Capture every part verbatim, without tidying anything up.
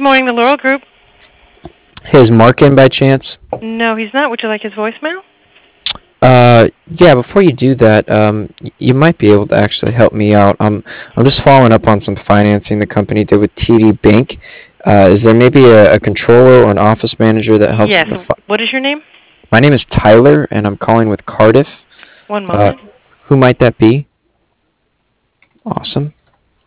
morning, the Laurel Group. Hey, is Mark in by chance? No, he's not. Would you like his voicemail? Uh, yeah, before you do that, um, y- you might be able to actually help me out. Um, I'm just following up on some financing the company did with T D Bank. Uh, is there maybe a, a controller or an office manager that helps Yes. with the fi- What is your name? My name is Tyler, and I'm calling with Cardiff. One Uh, moment. who might that be? Awesome.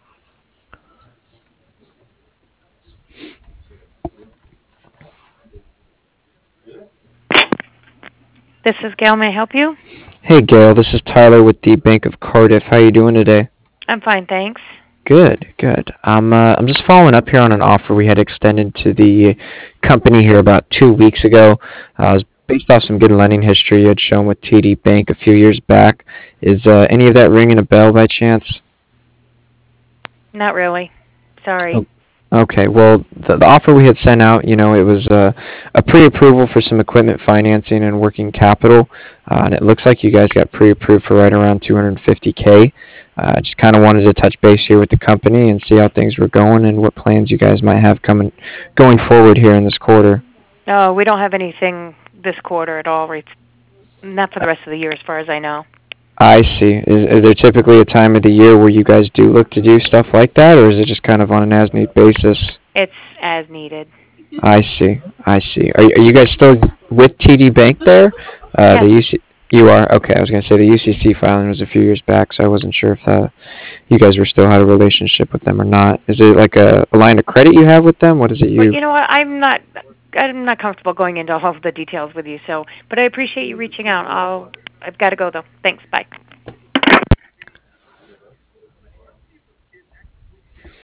This is Gail. May I help you? Hey, Gail, this is Tyler with the Bank of Cardiff. How you doing today? I'm fine, thanks. Good, good. I'm uh, I'm just following up here on an offer we had extended to the company here about two weeks ago. Uh, it was based off some good lending history you had shown with T D Bank a few years back. Is uh, any of that ringing a bell by chance? Not really. Sorry. Okay, well, the, the offer we had sent out, you know, it was uh, a pre-approval for some equipment financing and working capital, uh, and it looks like you guys got pre-approved for right around two hundred fifty K. Uh, just kind of wanted to touch base here with the company and see how things were going and what plans you guys might have coming going forward here in this quarter. No, we don't have anything this quarter at all. It's not for the rest of the year, as far as I know. I see. Is, is there typically a time of the year where you guys do look to do stuff like that, or is it just kind of on an as-need basis? It's as needed. I see. I see. Are, are you guys still with T D Bank there? Uh, the Yes. U C. You are. Okay. I was gonna say the U C C filing was a few years back, so I wasn't sure if uh, you guys were still had a relationship with them or not. Is it like a, a line of credit you have with them? What is it But you? you know what? I'm not. I'm not comfortable going into all of the details with you. So, but I appreciate you reaching out. I'll. I've got to go though. Thanks. Bye.